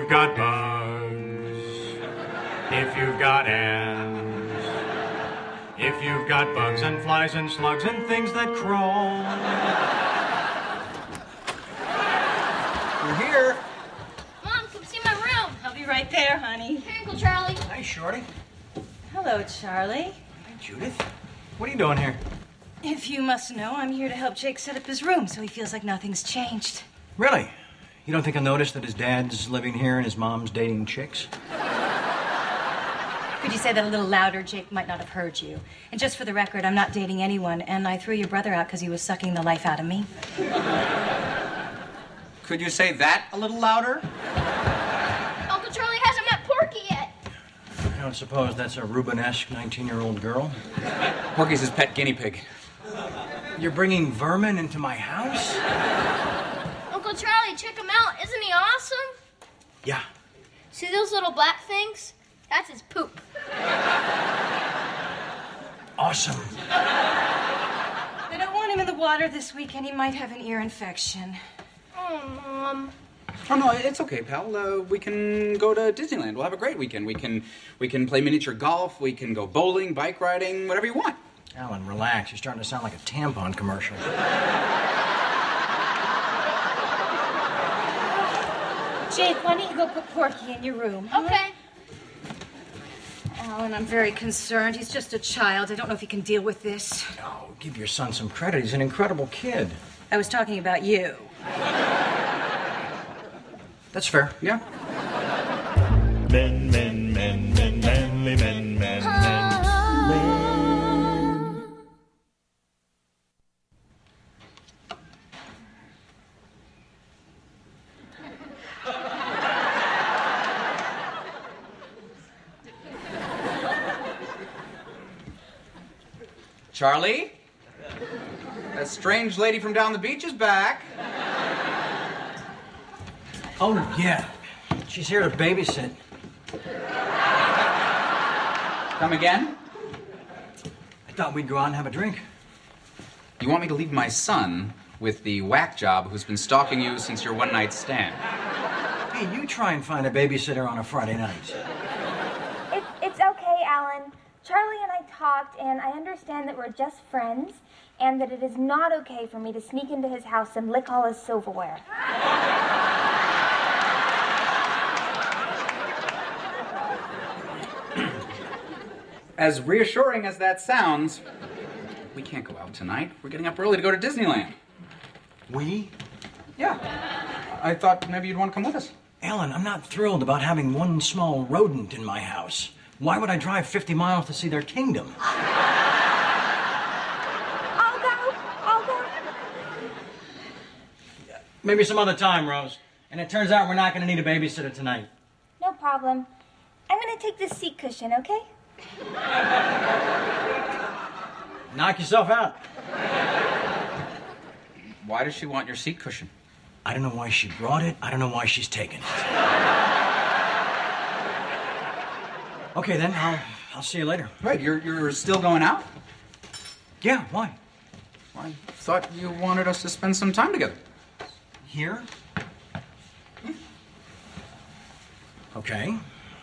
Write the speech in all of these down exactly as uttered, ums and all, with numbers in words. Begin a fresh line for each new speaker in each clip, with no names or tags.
got bugs, if you've got ants, if you've got bugs and flies and slugs and things that crawl.
You're here.
Mom, come see my room.
I'll be right there, honey.
Here, Uncle Charlie.
Hi, Shorty.
Hello, Charlie.
Hi, Judith. What are you doing here?
If you must know, I'm here to help Jake set up his room so he feels like nothing's changed.
Really? You don't think he'll notice that his dad's living here and his mom's dating chicks?
Could you say that a little louder? Jake might not have heard you. And just for the record, I'm not dating anyone, and I threw your brother out because he was sucking the life out of me.
Could you say that a little louder?
Uncle Charlie hasn't met Porky yet.
I don't suppose that's a Rubenesque nineteen-year-old girl?
Porky's his pet guinea pig.
You're bringing vermin into my house?
Uncle Charlie, check him out. Isn't he awesome?
Yeah.
See those little black things? That's his poop.
Awesome.
They don't want him in the water this weekend. He might have an ear infection.
Oh, Mom.
Oh no, it's okay, pal. Uh, we can go to Disneyland. We'll have a great weekend. We can we can play miniature golf. We can go bowling, bike riding, whatever you want.
Alan, relax. You're starting to sound like a tampon commercial.
Jake, why don't you go put Porky in your room? Huh?
Okay.
Alan, I'm very concerned. He's just a child. I don't know if he can deal with this.
Oh, give your son some credit. He's an incredible kid.
I was talking about you.
That's fair.
Yeah.
Men, men, men, men, manly men, men, men, men.
Charlie? That strange lady from down the beach is back.
Oh, yeah. She's here to babysit.
Come again?
I thought we'd go out and have a drink.
You want me to leave my son with the whack job who's been stalking you since your one-night stand?
Hey, you try and find a babysitter on a Friday night.
It, it's okay, Alan. Charlie and I talked, and I understand that we're just friends, and that it is not okay for me to sneak into his house and lick all his silverware.
As reassuring as that sounds, we can't go out tonight. We're getting up early to go to Disneyland.
We?
Yeah. I thought maybe you'd want to come with us.
Alan, I'm not thrilled about having one small rodent in my house. Why would I drive fifty miles to see their kingdom?
I'll go. I'll go.
Maybe some other time, Rose. And it turns out we're not going to need a babysitter tonight.
No problem. I'm going to take this seat cushion, okay?
Knock yourself out.
Why does she want your seat cushion?
I don't know why she brought it. I don't know why she's taken it. Okay, then. I'll, I'll see you later.
Right, you're, you're still going out?
Yeah, why?
I thought you wanted us to spend some time together.
Here? Okay.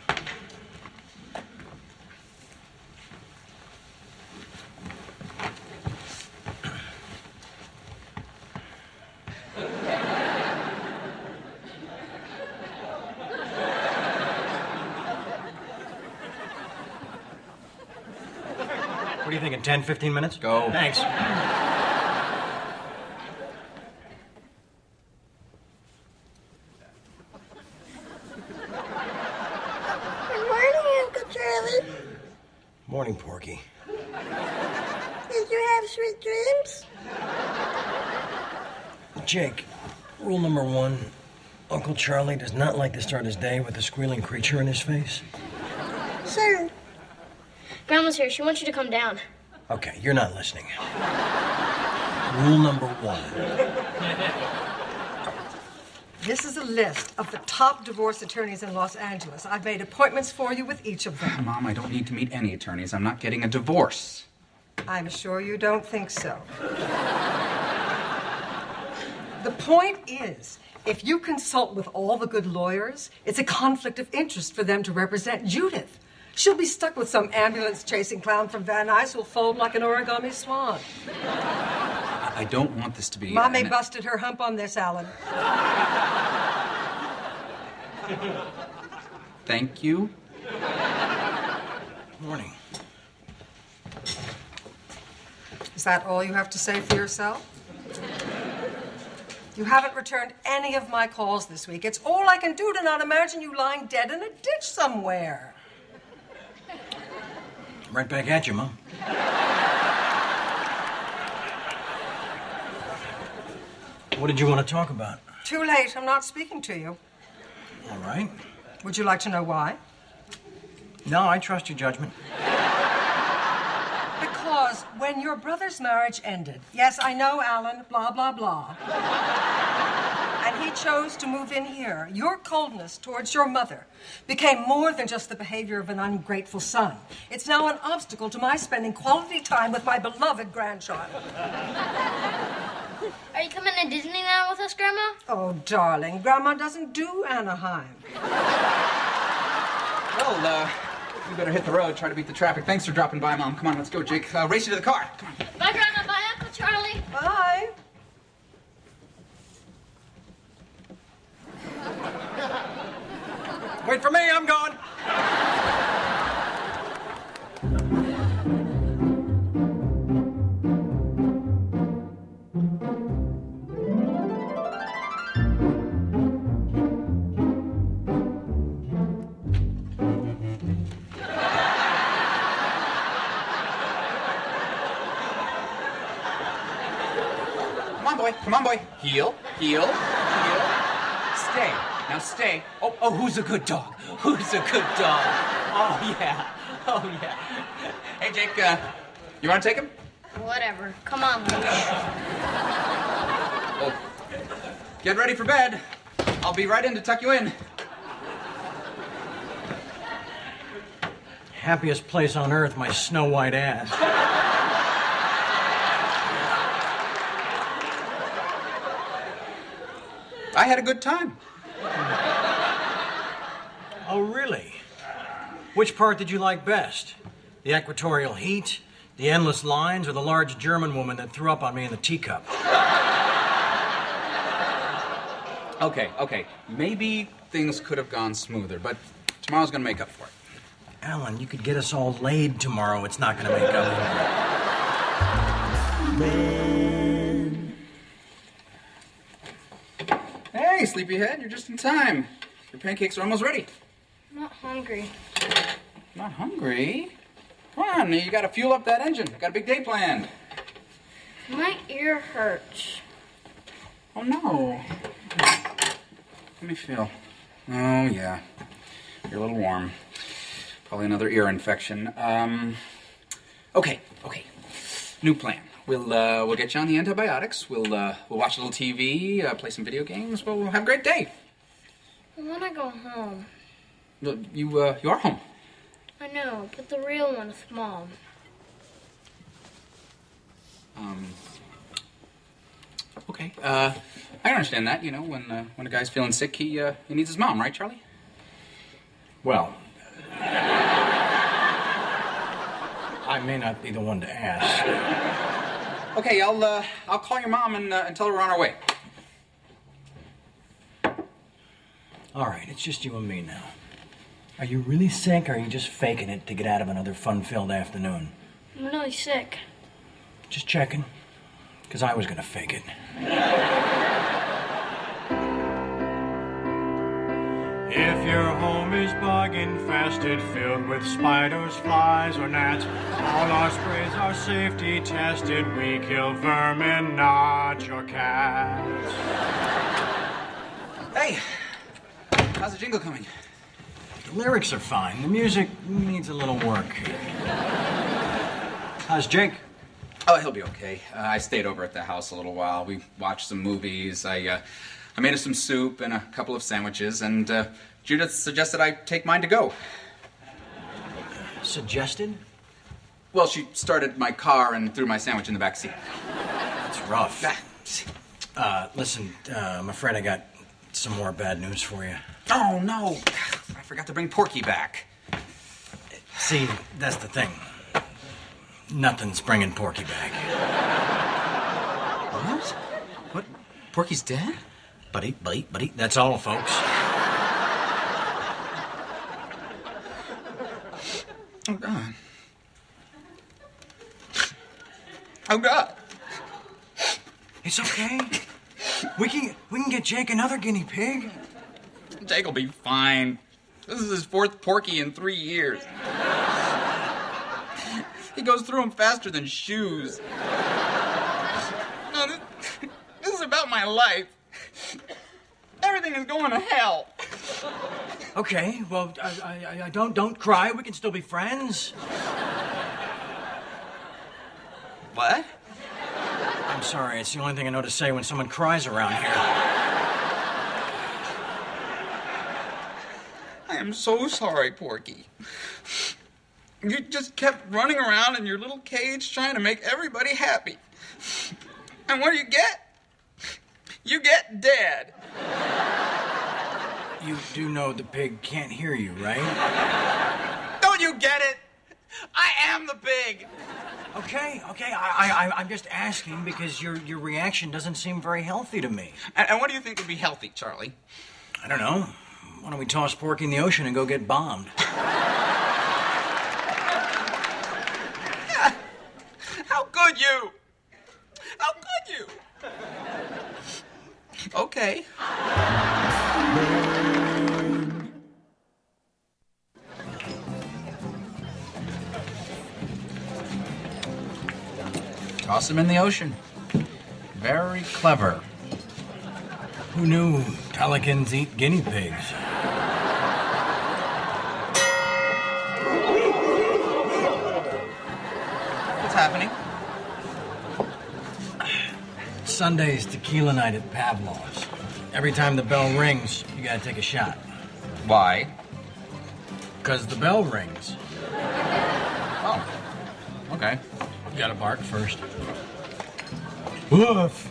What do you think, in ten, fifteen minutes?
Go.
Thanks.
Good morning, Uncle Charlie.
Morning, Porky.
Did you have sweet dreams?
Jake, rule number one, Uncle Charlie does not like to start his day with a squealing creature in his face.
Sir.
Grandma's here. She wants you to come down.
Okay, you're not listening. Rule number one.
This is a list of the top divorce attorneys in Los Angeles. I've made appointments for you with each of them.
Mom, I don't need to meet any attorneys. I'm not getting a divorce.
I'm sure you don't think so. The point is, If you consult with all the good lawyers, it's a conflict of interest for them to represent Judith. She'll be stuck with some ambulance-chasing clown from Van Nuys who'll fold like an origami swan.
I don't want this to be...
Mommy
an...
busted her hump on this, Alan.
Thank you.
Morning.
Is that all you have to say for yourself? You haven't returned any of my calls this week. It's all I can do to not imagine you lying dead in a ditch somewhere.
Right back at you, Mom. What did you want to talk about?
Too late. I'm not speaking to you.
All right.
Would you like to know why?
No, I trust your judgment.
Because when your brother's marriage ended, yes, I know, Alan, blah, blah, blah, and he chose to move in here, your coldness towards your mother became more than just the behavior of an ungrateful son. It's now an obstacle to my spending quality time with my beloved grandchild.
Are you coming to Disneyland with us, Grandma?
Oh, darling, Grandma doesn't do Anaheim.
Well, uh, we better hit the road, try to beat the traffic. Thanks for dropping by, Mom. Come on, let's go, Jake. Uh, race you to the car. Come on.
Bye, Grandma. Bye, Uncle Charlie.
Bye.
Wait for me, I'm going.
Come on, boy. Come on, boy. Heel, heel, heel. Stay. Now stay. Oh, oh, who's a good dog? Who's a good dog? Oh, yeah. Oh, yeah. Hey, Jake, uh, you want to take him?
Whatever. Come on, Leash.
Well, get ready for bed. I'll be right in to tuck you in.
Happiest place on earth, my snow white ass.
I had a good time.
Oh, really? Which part did you like best? The equatorial heat, the endless lines, or the large German woman that threw up on me in the teacup?
Okay, okay. Maybe things could have gone smoother, but tomorrow's gonna make up for it.
Alan, you could get us all laid tomorrow. It's not going to make up for
it. Hey, sleepyhead, you're just in time. Your pancakes are almost ready.
I'm not hungry.
Not hungry? Come on, you gotta fuel up that engine. Got a big day planned.
My ear hurts.
Oh, no. Let me feel. Oh, yeah. You're a little warm. Probably another ear infection. Um, okay, okay. New plan. We'll uh, we'll get you on the antibiotics. We'll uh, we'll watch a little T V, uh, play some video games. We'll, we'll have a great day.
I want to go home.
Well, you uh, you are home.
I know, but the real one's Mom.
Um. Okay. Uh, I understand that. You know, when uh, when a guy's feeling sick, he uh, he needs his mom, right, Charlie?
Well, I may not be the one to ask.
Okay, I'll uh, I'll call your mom and, uh, and tell her we're on our way.
All right, it's just you and me now. Are you really sick, or are you just faking it to get out of another fun-filled afternoon?
I'm really sick.
Just checking, because I was going to fake it.
If your home is bug infested, filled with spiders, flies, or gnats, all our sprays are safety tested. We kill vermin, not your cats.
Hey, how's the jingle coming?
The lyrics are fine. The music needs a little work. How's Jake?
Oh, he'll be okay. Uh, I stayed over at the house a little while. We watched some movies. I uh, I made us some soup and a couple of sandwiches, and uh, Judith suggested I take mine to go.
Suggested?
Well, she started my car and threw my sandwich in the back seat.
That's rough. Uh, listen, uh, I'm afraid I got some more bad news for you.
Oh, no. I forgot to bring Porky back.
See, that's the thing. Nothing's bringing Porky back.
What? What? Porky's dead?
Buddy, buddy, buddy. That's all, folks.
Oh, God. Oh, God.
It's okay. We can we can get Jake another guinea pig.
Jake will be fine. This is his fourth Porky in three years. He goes through them faster than shoes. No, this, this is about my life. Everything is going to hell.
Okay, well, I, I, I don't don't cry. We can still be friends.
What?
I'm sorry. It's the only thing I know to say when someone cries around here.
I am so sorry, Porky. You just kept running around in your little cage trying to make everybody happy. And what do you get? You get dead.
You do know the pig can't hear you, right?
Don't you get it? I am the pig.
Okay, okay. I, I, I'm just asking because your your reaction doesn't seem very healthy to me.
And, and what do you think would be healthy, Charlie?
I don't know. Why don't we toss Porky in the ocean and go get bombed?
How could you? How could you? Okay. Toss him in the ocean. Very clever.
Who knew pelicans eat guinea pigs?
What's happening?
Sunday's tequila night at Pavlov's. Every time the bell rings, you gotta take a shot.
Why?
Because the bell rings.
Oh. Okay.
You gotta bark first. Woof!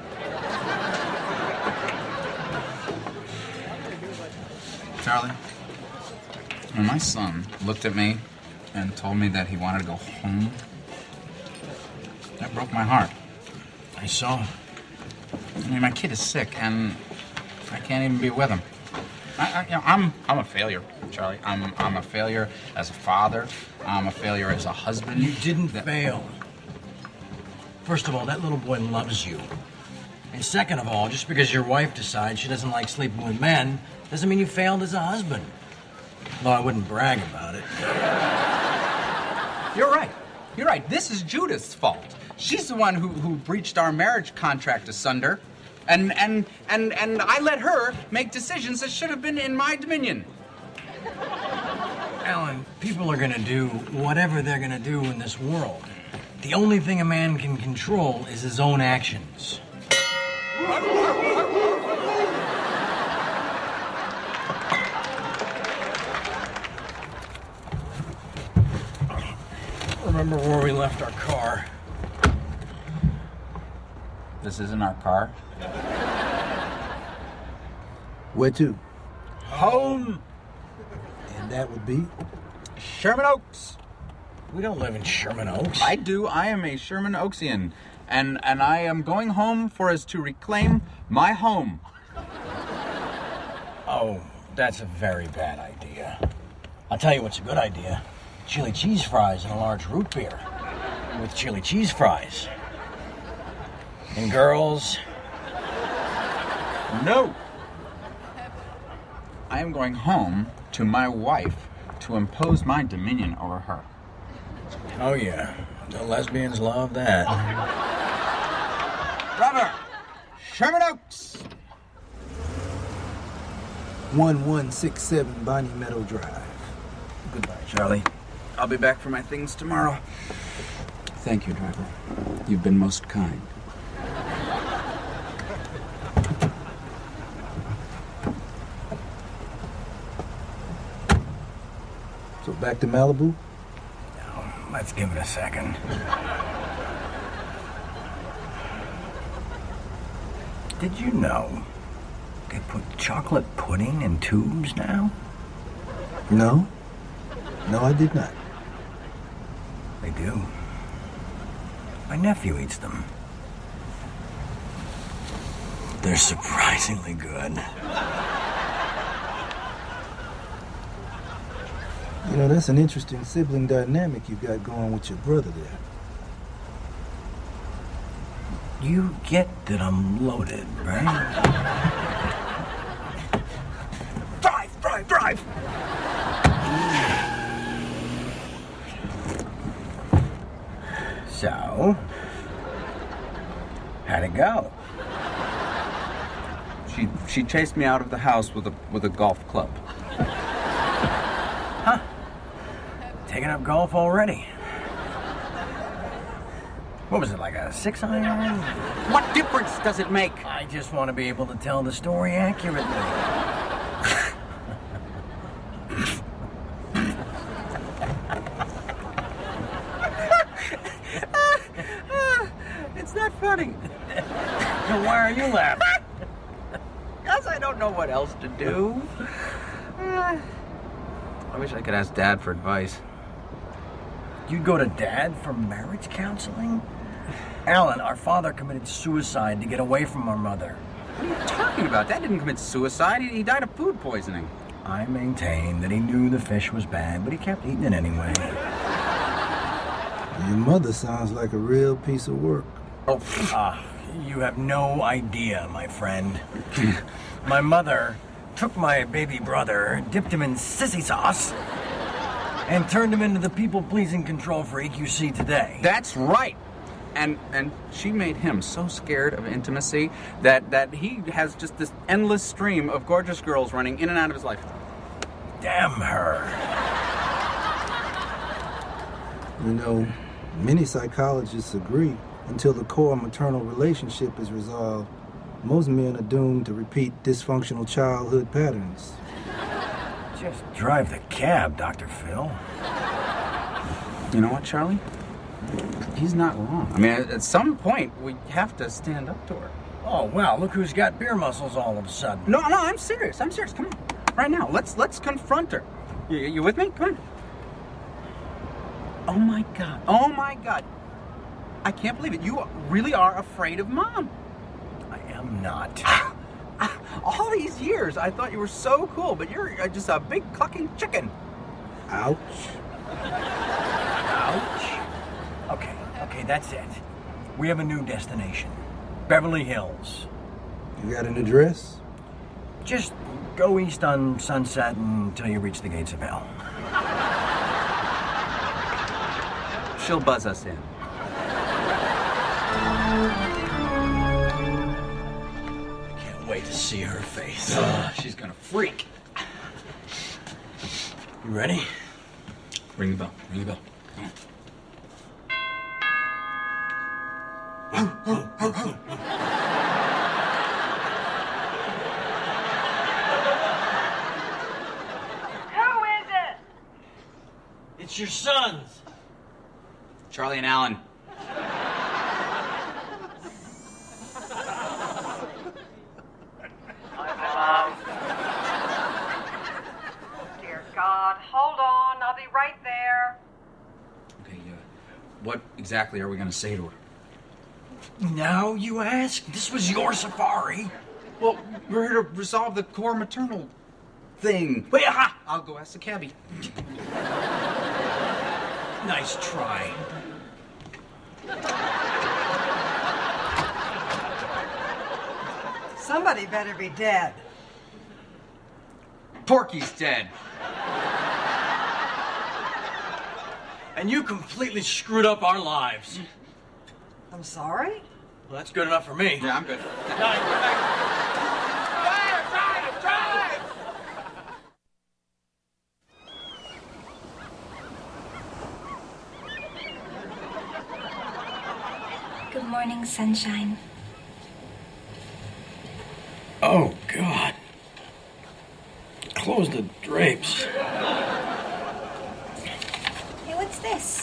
Charlie, when my son looked at me and told me that he wanted to go home, that broke my heart.
I saw.
I mean, my kid is sick, and I can't even be with him. I, I, you know, I'm I'm a failure, Charlie. I'm I'm a failure as a father. I'm a failure as a husband.
You didn't fail. First of all, that little boy loves you. And second of all, just because your wife decides she doesn't like sleeping with men doesn't mean you failed as a husband. Though I wouldn't brag about it.
You're right. You're right. This is Judith's fault. She's the one who, who breached our marriage contract asunder. And, and, and, and I let her make decisions that should have been in my dominion.
Alan, people are gonna do whatever they're gonna do in this world. The only thing a man can control is his own actions. Remember where we left our car?
This isn't our car.
Where to?
Home.
And that would be?
Sherman Oaks.
We don't live in Sherman Oaks.
I do. I am a Sherman Oaksian. And, and I am going home for us to reclaim my home.
Oh, that's a very bad idea. I'll tell you what's a good idea. Chili cheese fries and a large root beer. With chili cheese fries. And girls...
No. I am going home to my wife to impose my dominion over her.
Oh, yeah. The lesbians love that.
Brother, Sherman Oaks.
one one six seven Bonnie Meadow Drive.
Goodbye, Charlie. I'll be back for my things tomorrow. Thank you, driver. You've been most kind.
So back to Malibu?
Now, let's give it a second. Did you know They put chocolate pudding in tubes now?
No. No, I did not.
They do. My nephew eats them. They're surprisingly good.
You know, that's an interesting sibling dynamic you got going with your brother there.
You get that I'm loaded, right? Drive, drive, drive! So, how'd it go?
She she chased me out of the house with a with a golf club.
Huh? Taking up golf already? What was it, like a six iron?
What difference does it make?
I just want to be able to tell the story accurately.
It's not funny.
Then why are you laughing?
Because I don't know what else to do. Uh, I wish I could ask Dad for advice.
You'd go to Dad for marriage counseling? Alan, our father committed suicide to get away from our mother.
What are you talking about? Dad didn't commit suicide. He, he died of food poisoning.
I maintain that he knew the fish was bad, but he kept eating it anyway.
Your mother sounds like a real piece of work.
Oh, ah, you have no idea, my friend. My mother took my baby brother, dipped him in sissy sauce, and turned him into the people-pleasing control freak you see today.
That's right. And and she made him so scared of intimacy that, that he has just this endless stream of gorgeous girls running in and out of his life.
Damn her.
You know, many psychologists agree until the core maternal relationship is resolved, most men are doomed to repeat dysfunctional childhood patterns.
Just drive the cab, Doctor Phil.
You know what, Charlie? He's not wrong. I mean, at, at some point, we have to stand up to her.
Oh, wow, look who's got beer muscles all of a sudden.
No, no, I'm serious. I'm serious. Come on. Right now. Let's let's confront her. You, you with me? Come on. Oh, my God. Oh, my God. I can't believe it. You really are afraid of Mom.
I am not.
All these years, I thought you were so cool, but you're uh, just a big clucking chicken.
Ouch.
Ouch. Okay, okay, that's it. We have a new destination. Beverly Hills.
You got an address?
Just go east on Sunset until you reach the gates of hell.
She'll buzz us in.
I can't wait to see her face.
Uh, she's gonna freak.
You ready?
Ring the bell. Ring the bell.
Who is it?
It's your sons.
Charlie and Alan.
Dear God, hold on. I'll be right there.
Okay, uh, what exactly are we gonna say to her?
Now you ask? This was your safari.
Well, we're here to resolve the core maternal thing. Wait, aha! I'll go ask the cabbie.
Nice try.
Somebody better be dead.
Porky's dead.
And you completely screwed up our lives.
I'm sorry?
Well, that's good enough for me.
Yeah, I'm good.
Drive, drive, drive!
Good morning, sunshine.
Oh, God. Close the drapes.
Hey, what's this?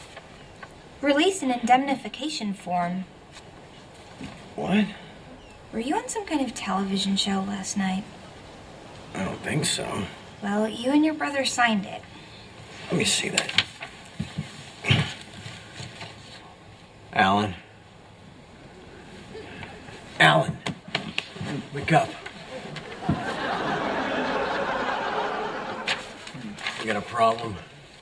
Release an indemnification form.
What?
Were you on some kind of television show last night?
I don't think so.
Well, you and your brother signed it.
Let me see that. Alan. Alan. Wake up. You got a problem?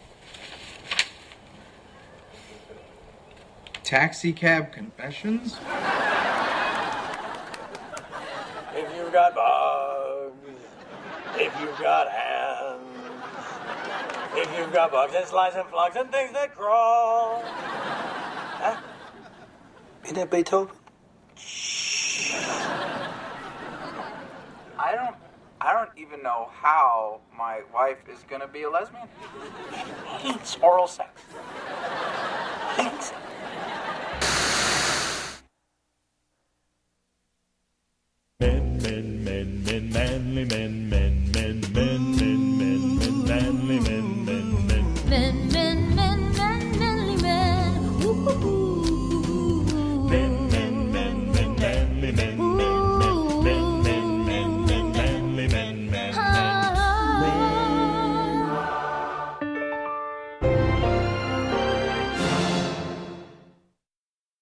Taxi cab confessions?
If you've got bugs, if you've got hands, if you've got bugs and slides and flugs and things that crawl. Huh?
Ain't that Beethoven?
I don't, I don't even know how my wife is gonna be a lesbian.
Hates oral sex.